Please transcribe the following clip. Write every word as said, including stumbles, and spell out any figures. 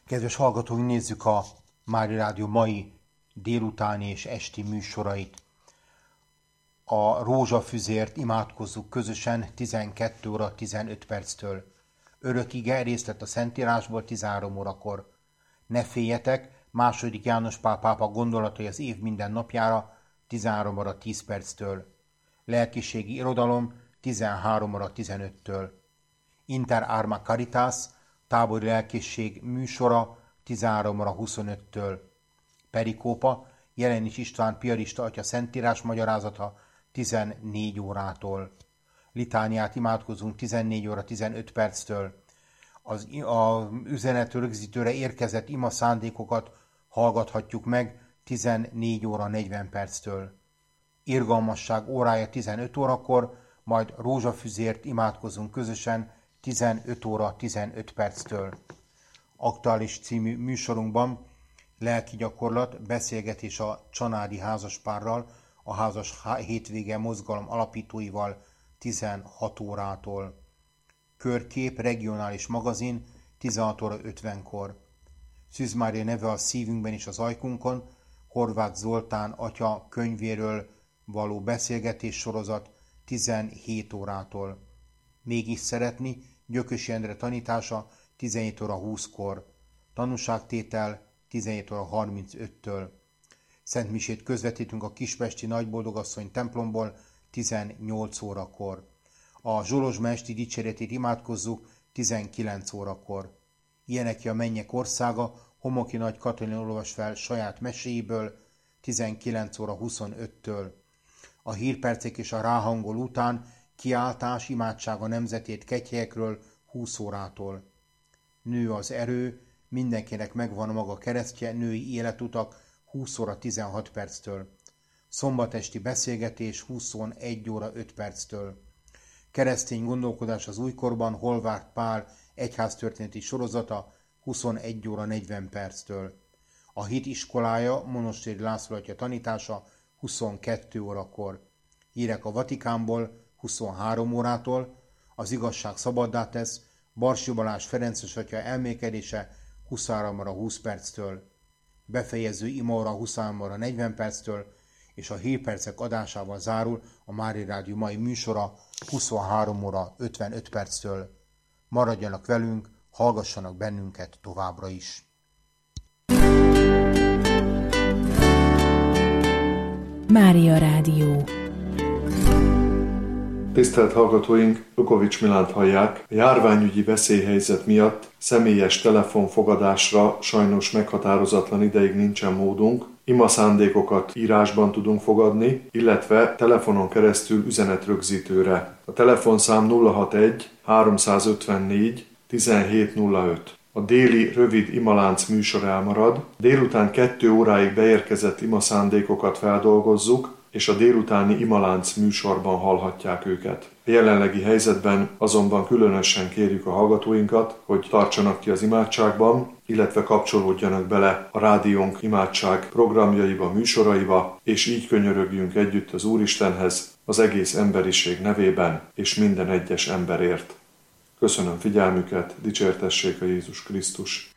Kedves hallgatóink, nézzük a Mária Rádió mai délutáni és esti műsorait. A rózsafüzért imádkozzuk közösen tizenkét óra tizenöt perctől. Örök ige részlet a Szentírásból tizenhárom órakor. Ne féljetek, második János Pál pápa gondolatai az év minden napjára tizenhárom óra tíz perctől. Lelkiségi irodalom tizenhárom óra tizenöttől. Inter Arma Caritas tábori lelkészség műsora tizenhárom óra huszonöttől. Perikópa Jelenics István piarista atya szentírás magyarázata tizennégy órától. Litániát imádkozunk tizennégy óra tizenöt perctől. Az a üzenet rögzítőre érkezett ima szándékokat hallgathatjuk meg tizennégy óra negyven perctől. Irgalmasság órája tizenöt órakor, majd rózsafüzért imádkozunk közösen tizenöt óra tizenöt perctől. Aktuális című műsorunkban lelki gyakorlat, beszélgetés a csanádi házaspárral, a házas hétvége mozgalom alapítóival tizenhat órától. Körkép regionális magazin tizenhat óra ötvenkor. Szűz Mária neve a szívünkben és az ajkunkon, Horváth Zoltán atya könyvéről való beszélgetés sorozat tizenhét órától. Mégis szeretni, Gyökösi Endre tanítása tizenhét óra húszkor. Tanúságtétel tizenhét óra harmincöttől. Szentmisét közvetítünk a Kispesti Nagyboldogasszony templomból tizennyolc órakor. A Zsolozsma esti dicséretét imádkozzuk tizenkilenc órakor. Ilyeneki a mennyek országa, Homoki Nagy Katalin olvas fel saját meséiből tizenkilenc óra huszonöttől. A hírpercek és a ráhangol után kiáltás, imádság a nemzetét Kegyhelyekről húsz órától. Nő az erő, mindenkinek megvan a maga keresztje, női életutak húsz óra tizenhat perctől. Szombatesti beszélgetés huszonegy óra öt perctől. Keresztény gondolkodás az újkorban, Holvárt Pál egyháztörténeti sorozata huszonegy óra negyven perctől. A hit iskolája, Monostéri László atya tanítása huszonkettő órakor. Hírek a Vatikánból huszonhárom órától, az igazság szabaddá tesz, Barsi Balázs Ferences atya elmékedése huszonhárom óra húsz perctől. Befejező imaóra huszonhárom óra negyven perctől, és a hírpercek adásával zárul a Mária Rádió mai műsora huszonhárom óra ötvenöt perctől. Maradjanak velünk, hallgassanak bennünket továbbra is. Mária Rádió. Tisztelt hallgatóink, Lukovics Milánt hallják. A járványügyi veszélyhelyzet miatt személyes telefonfogadásra sajnos meghatározatlan ideig nincsen módunk. Ima szándékokat írásban tudunk fogadni, illetve telefonon keresztül üzenetrögzítőre. A telefonszám nulla hatvanegy háromszázötvennégy tizenhét nulla öt. A déli rövid imalánc műsor elmarad. Délután kettő óráig beérkezett ima szándékokat feldolgozzuk, és a délutáni imalánc műsorban hallhatják őket. A jelenlegi helyzetben azonban különösen kérjük a hallgatóinkat, hogy tartsanak ki az imádságban, illetve kapcsolódjanak bele a rádiónk imádság programjaiba, műsoraiba, és így könyörögjünk együtt az Úristenhez az egész emberiség nevében és minden egyes emberért. Köszönöm figyelmüket, dicsértessék a Jézus Krisztus!